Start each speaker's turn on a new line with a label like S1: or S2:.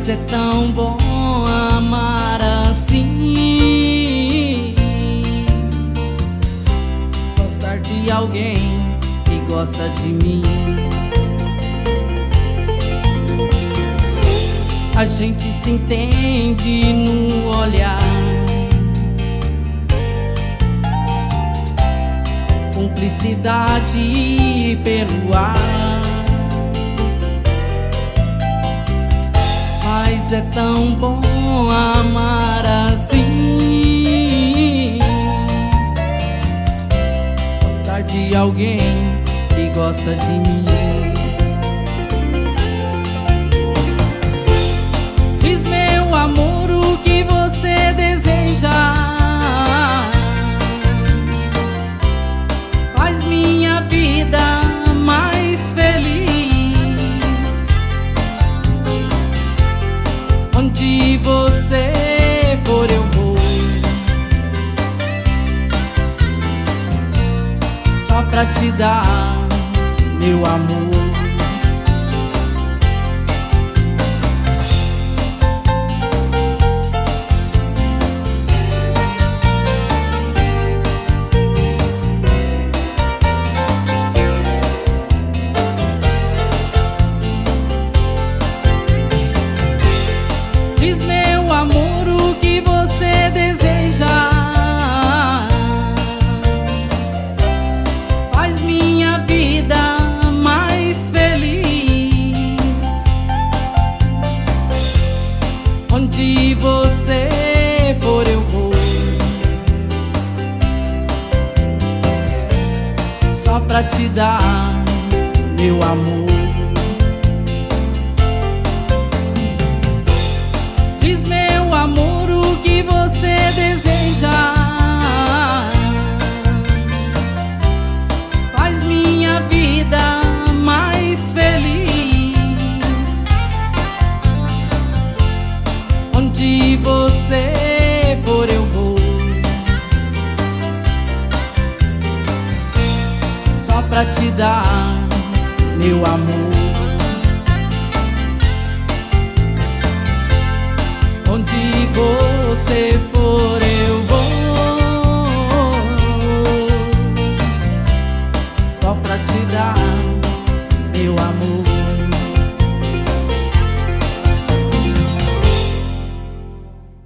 S1: é tão bom amar assim, gostar de alguém que gosta de mim. A gente se entende no olhar, cumplicidade pelo ar. Mas é tão bom amar assim, gostar de alguém que gosta de mim. Diz, meu amor, o que você deseja, faz minha vida mais feliz. Onde você for eu vou, só pra te dar meu amor. Diz, meu amor, o que você deseja, faz minha vida mais feliz. Onde você for eu vou, só pra te dar meu amor. Diz, meu amor, o que você deseja, faz minha vida mais feliz. Onde você for eu vou, só pra te dar meu amor.